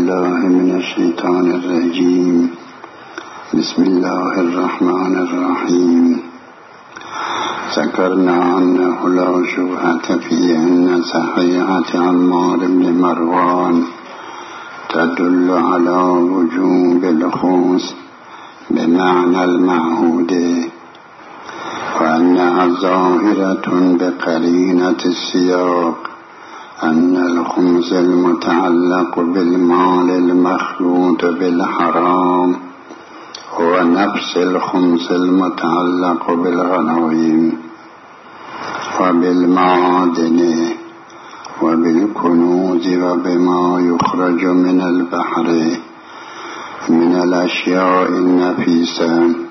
بالله من الشيطان الرجيم. بسم الله الرحمن الرحيم. ذكرنا أنه لا شبهة في أن صحيحة عمار بن مروان تدل على وجوب الخمس بمعنى المعهود، وأنها ظاهرة بقرينة السياق أن الخمس المتعلق بالمال المخلوط بالحرام هو نفس الخمس المتعلق بالغنائم وبالمعادن وبالكنوز وبما يخرج من البحر من الأشياء النفيسة.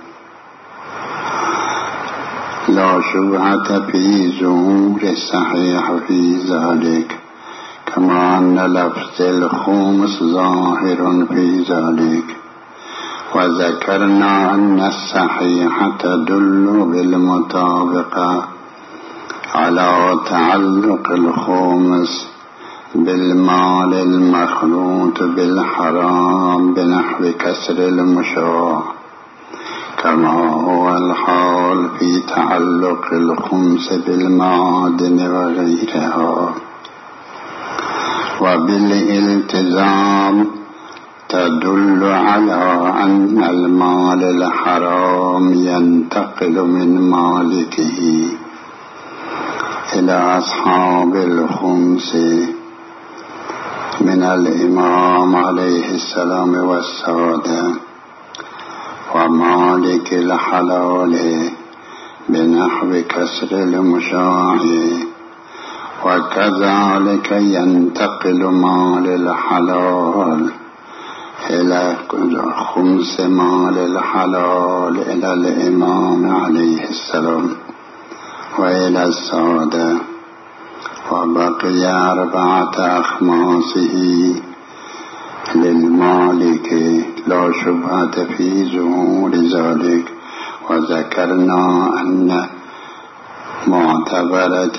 لا شبهة في ظهور الصحيح في ذلك، كما أن لفظ الخمس ظاهر في ذلك. وذكرنا أن الصحيح تدل بالمطابقة على تعلق الخمس بالمال المخلوط بالحرام بنحو كسر المشاع، كما هو الحال في تعلق الخمس بالمعادن وغيرها. وبالالتزام تدل على أن المال الحرام ينتقل من مالكه إلى أصحاب الخمس من الإمام عليه السلام والسادة ومالك الحلال بنحو كسر المشاع. وكذلك ينتقل مال الحلال إلى خمس مال الحلال إلى الإمام عليه السلام وإلى السادة، وبقي 4 أخماسه للمالك لا شبهة في ظهور ذلك. وذكرنا أن معتبرة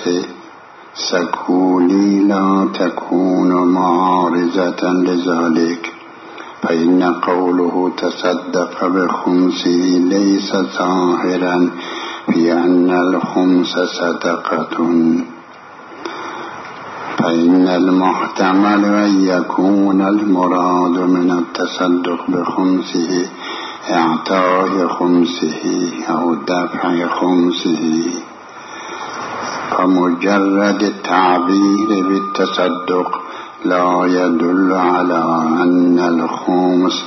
سكوني لا تكون معارضة لذلك، فإن قوله تصدق بخمسه ليس ظاهرا في أن الخمس صدقة، فإن المحتمل أن يكون المراد من التصدق بخمسه إعطاء خمسه أو دفع خمسه. فمجرد التعبير بالتصدق لا يدل على أن الخمس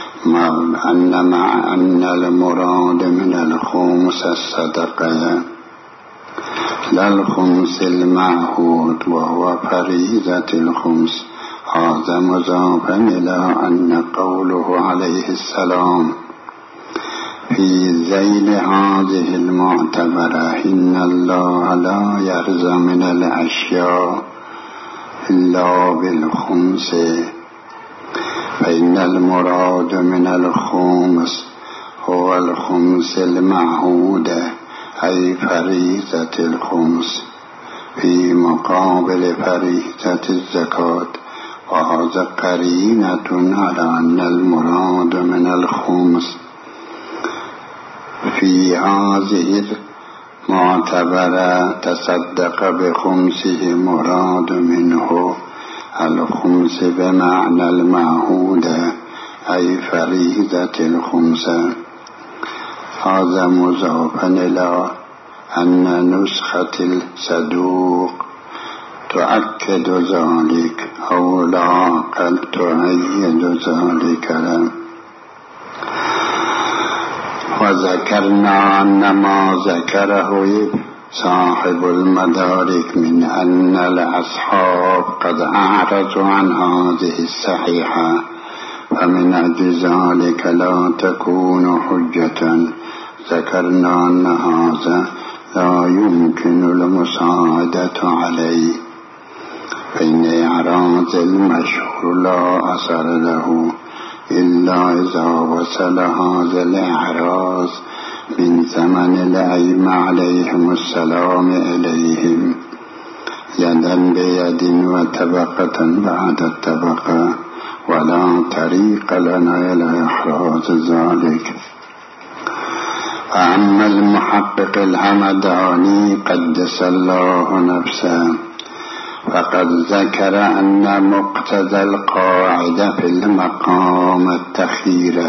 أن المراد من الخمس الصدقة، لا الخمس المعهود وهو فريضة الخمس. هذا مضافا إلى أن قوله عليه السلام في ذيل هذه المعتبرة إن الله لا يرضى من الأشياء إلا بالخمس، فإن المراد من الخمس هو الخمس المعهود أي فريضة الخمس في مقابل فريضة الزكاة. وهذا قرينة على أن المراد من الخمس في هذه المعتبرة تصدق بخمسه مراد منه الخمس بمعنى المعهود أي فريضة الخمس. هذا مضافا إلى أن نسخة الصدوق تؤكد ذلك أو لا قد تؤيد ذلك. وذكرنا أن ما ذكره صاحب المدارك من أن الأصحاب قد أعرضوا عن هذه الصحيحة فمن أجل ذلك لا تكون حجة. ذكرنا أن هذا لا يمكن المساعدة عليه، فإن إعراض المشهور لا أثر له إلا إذا وصل هذا الإعراض من زمن الأئمة عليهم السلام إليهم يدا بيد وطبقة بعد الطبقة، ولا طريق لنا إلى إحراز ذلك. فأما المحقق الهمداني قدس الله نفسه فقد ذكر أن مقتضى القاعدة في المقام التخير،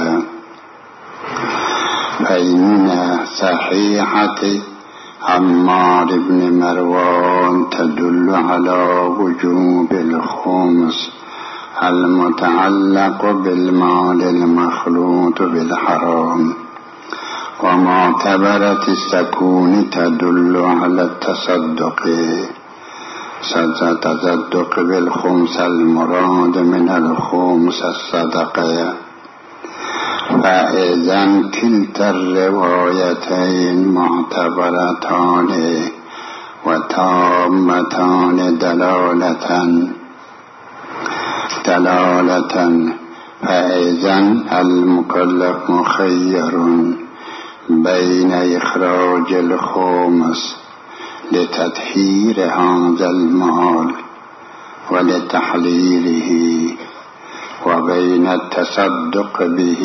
فإن صحيحة عمار بن مروان تدل على وجوب الخمس المتعلق بالمال المخلوط بالحرام، ومعتبرة السكون تدل على التصدق بالخمس المراد من الخمس الصدقة. فإذا كلتا الروايتين معتبرتان وتامتان دلالة، فإذا المكلف مخير بين إخراج الخمس لتطهير هذا المال ولتحليله، وبين التصدق به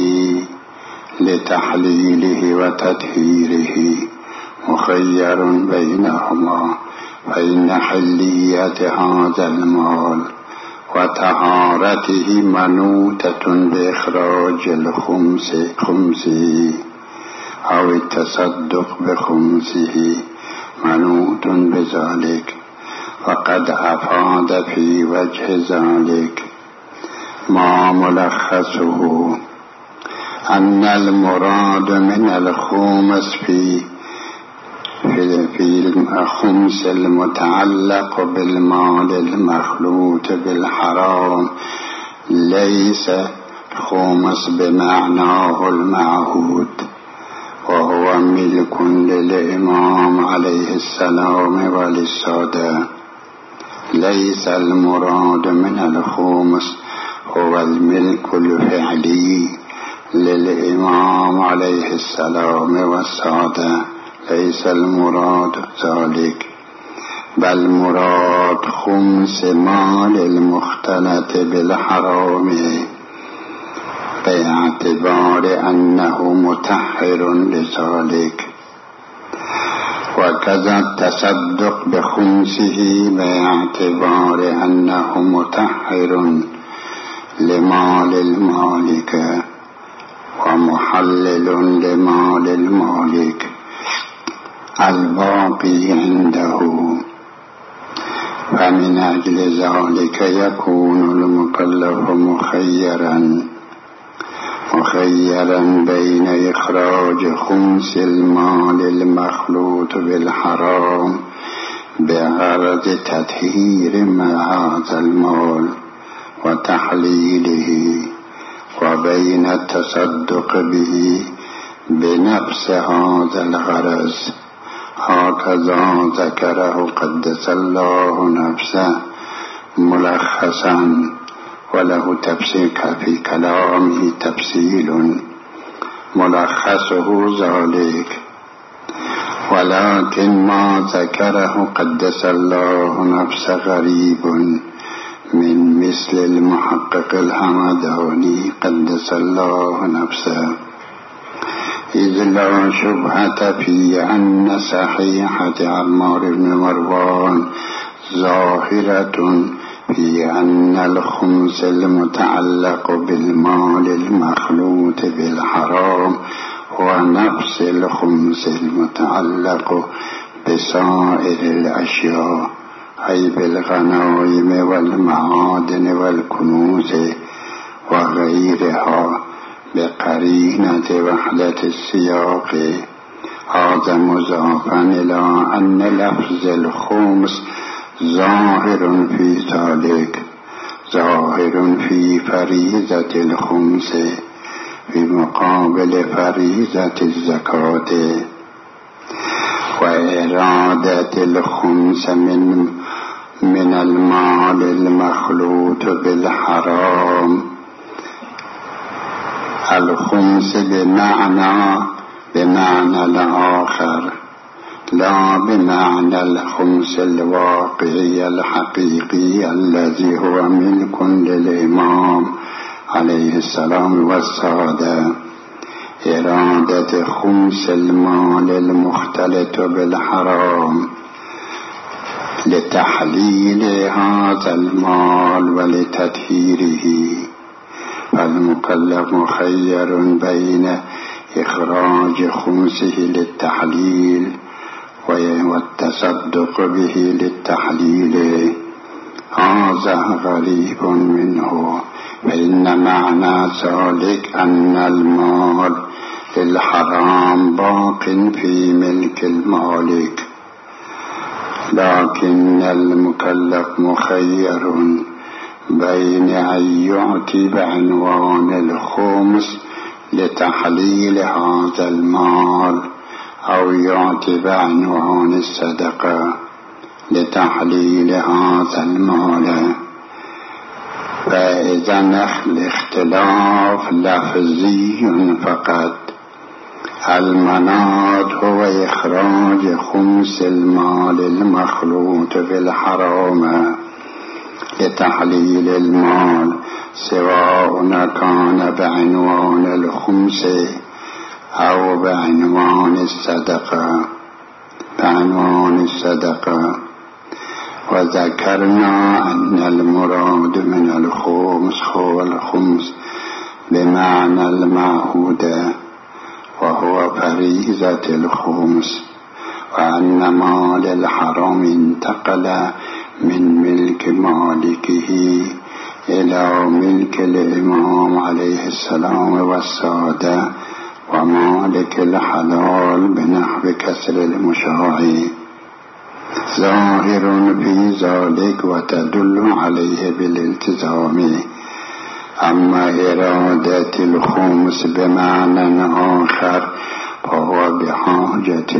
لتحليله وتطهيره، مخير بينهما، فإن حلية هذا المال وطهارته منوطة بإخراج خمسه أو التصدق بخمسه منوط بذلك. وقد أفاد في وجه ذلك ما ملخصه أن المراد من الخمس في الخمس المتعلق بالمال المخلوط بالحرام ليس خمس بمعناه المعهود، وهو ملك للإمام عليه السلام وللسادة. ليس المراد من الخمس هو الملك الفعلي للإمام عليه السلام والسادة، ليس المراد ذلك، بل مراد خمس مال المختلط بالحرام باعتبار أنه مطهر لذلك، وكذا التصدق بخمسه باعتبار أنه مطهر لمال المالك ومحلل لمال المالك الباقي عنده. فمن أجل ذلك يكون المكلف مخيرا بين إخراج خمس المال المخلوط بالحرام بغرض تطهير هذا المال وتحليله، وبين التصدق به بنفس هذا الغرض. هكذا ذكره قدس الله نفسه ملخصا، وله تفسير في كلامه تفصيل ملخصه ذلك. ولكن ما ذكره قدس الله نفسه غريب من مثل المحقق الهمداني قدس الله نفسه، إذ لا شبهة في أن صحيحة عمار بن مروان ظاهرة في أن الخمس المتعلق بالمال المخلوط بالحرام هو نفس الخمس المتعلق بسائر الأشياء، أي بالغنائم والمعادن والكنوز وغيرها، بقرينة وحدة السياق. هذا مضافا إلى أن لفظ الخمس ظاهر في ذلك، ظاهر في فريضة الخمس في مقابل فريضة الزكاة، وإرادة الخمس من المال المخلوط بالحرام الخمس بمعنى الآخر، لا بمعنى الخمس الواقعي الحقيقي الذي هو ملك للإمام علیه السلام و الساده ارادت خمس المال المختلط بالحرام لتحلیل هذا المال ولتطهیره، فالمكلف مخير بين إخراج خمسه للتحليل والتصدق به للتحليل. هذا غريب منه، فإن معنى ذلك أن المال للحرام باق في ملك المالك، لكن المكلف مخير بين أن يعطي بعنوان الخمس لتحليل هذا المال أو يعطي بعنوان الصدقة لتحليل هذا المال. فإذا الاختلاف لفظي فقط، المناط هو إخراج خمس المال المخلوط في الحرام لتحليل المال، سواء كان بعنوان الخمس أو بعنوان الصدقة. وذكرنا أن المراد من الخمس هو الخمس بمعنى المعهود، وهو فريضة الخمس، وأن مال الحرام انتقل من ملك مالكه إلى ملك الإمام عليه السلام والسادة ومالك الحلال بنحو كسر المشاع، ظاهر في ذلك وتدل عليه بالالتزام. أما إرادة الخمس بمعنى آخر فهو بحاجة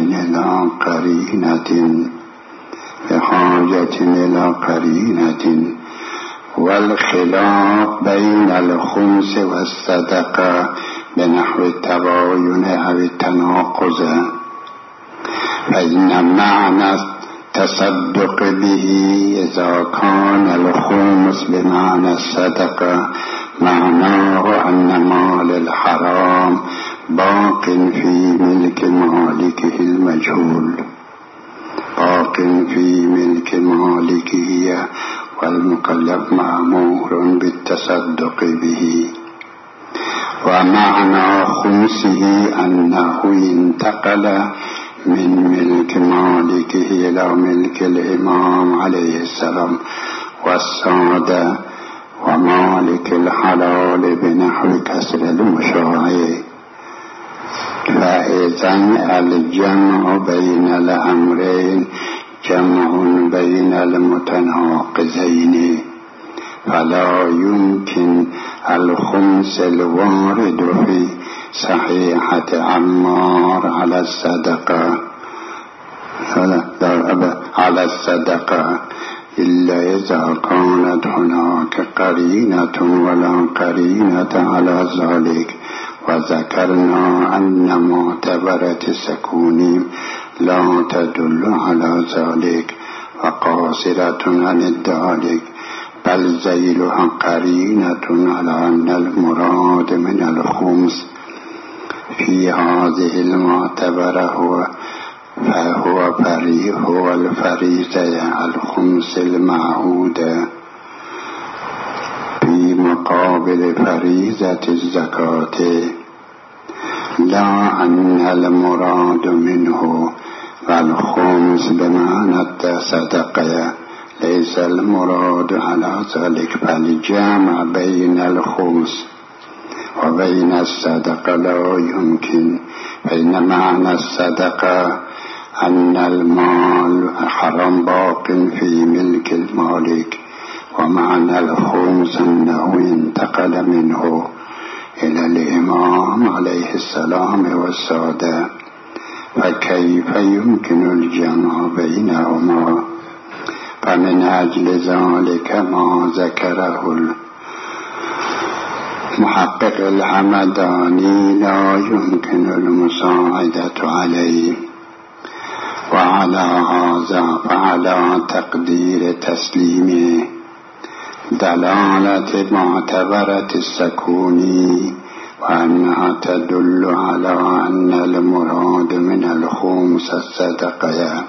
إلى قرينة، والخلاف بين الخمس والصدقة بنحو التباين أو التناقض، فإن معنى التصدق به إذا كان الخمس بمعنى الصدقة معناه أن مال الحرام باق في ملك مالكه المجهول، والمكلف مأمور بالتصدق به. ومعنى خمسه أنه انتقل من ملك مالكه إلى ملك الإمام عليه السلام والسادة ومالك الحلال بنحو كسر المشاع. فإذا الجمع بين الأمرين جمع بين المتناقضين، فلا يمكن الخمس الوارد في صحيحة عمار على الصدقة إلا إذا كانت هناك قرينة ولا قرينة على ذلك. وذكرنا أن معتبرة السكون لا تدل على ذلك وقاصرة عن ذلك، بل ذيلها قرينة على أن المراد من الخمس في هذه المعتبرة هو الفريضة الخمس المعهودة في مقابل فريضة الزكاة، لا أن المراد منه والخمس بمعنى الصدقة ليس المراد على ذلك، فالجمع بين الخمس وبين الصدقة لا يمكن، فإن معنى الصدقة أن المال حرام باق في ملك المالك، ومعنى الخمس أنه انتقل منه إلى الإمام عليه السلام والسادة، فكيف يمكن الجمع بينهما؟ فمن أجل ذلك ما ذكره المحقق الحمداني لا يمكن المساعدة عليه، وعلى هذا فعلى تقدير تسليمه دلالة معتبرة السكون، وأنها تدل على أن المراد من الخمس الصدقة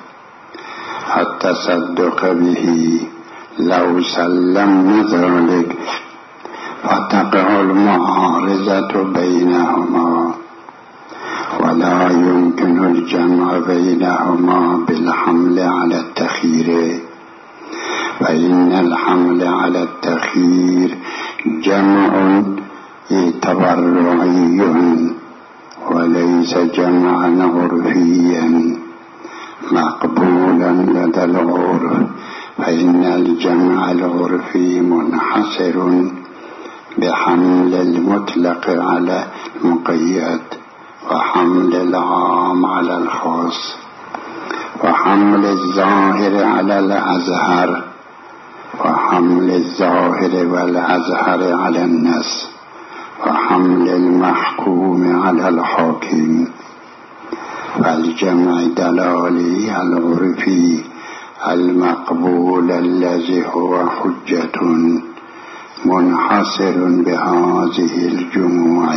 التصدق به. لو سلمنا ذلك فتقع المعارضة بينهما، ولا يمكن الجمع بينهما بالحمل على التخيير، فإن الحمل على التخيير جمع تبرعي وليس جمعا عرفيا مقبولا لدى العرف، فإن الجمع العرفي منحصر بحمل المطلق على المقيد، وحمل العام على الخاص، وحمل الظاهر على الأظهر، وحمل الظاهر والأظهر على النص، وحمل المحكوم على الحاكم. فالجمع دلالي العرفي المقبول الذي هو حجة منحصر بهذه الجموع.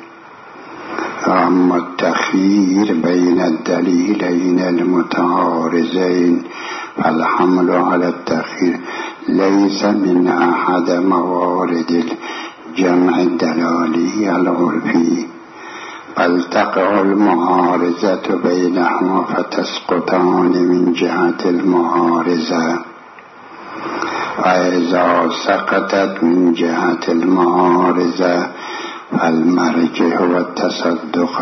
أما التخيير بين الدليلين المتعارضين فالحمل على التخيير ليس من أحد موارد الجمع الدلالي العرفي، بل تقع المعارضة بينهما فتسقطان من جهة المعارضة. فإذا سقطت من جهة المعارضة فالمرجع هو التصدق،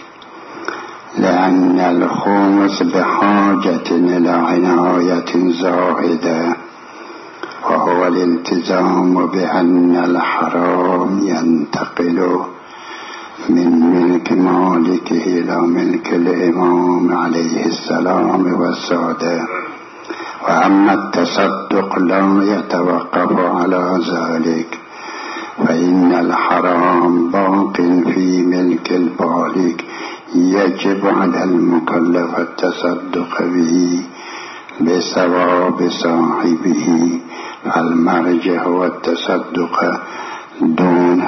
لأن الخمس بحاجة إلى عناية زاهدة، وهو الالتزام بأن الحرام ينتقل من ملك مالكه إلى ملك الإمام عليه السلام والسادة. وأما التصدق لا يتوقف على ذلك، فإن الحرام باق في ملك البالغ يجب على المكلف التصدق به بثواب صاحبه، فالمرجع هو التصدق دون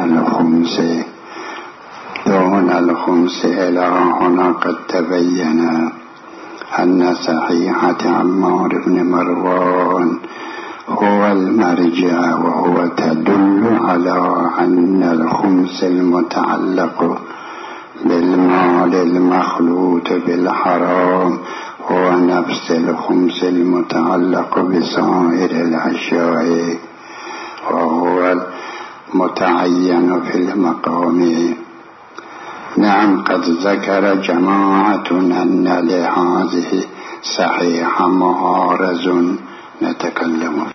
الخمس. إلى هنا قد تبين أن صحيحة عمار بن مروان هو المرجع، وهو تدل على أن الخمس المتعلق بالمال المخلوط بالحرام هو نفس الخمس المتعلق بسائر الأشياء، وهو المتعين في المقام. نعم، قد ذكر جماعة أن لهذه صحيحة معارض نتكلم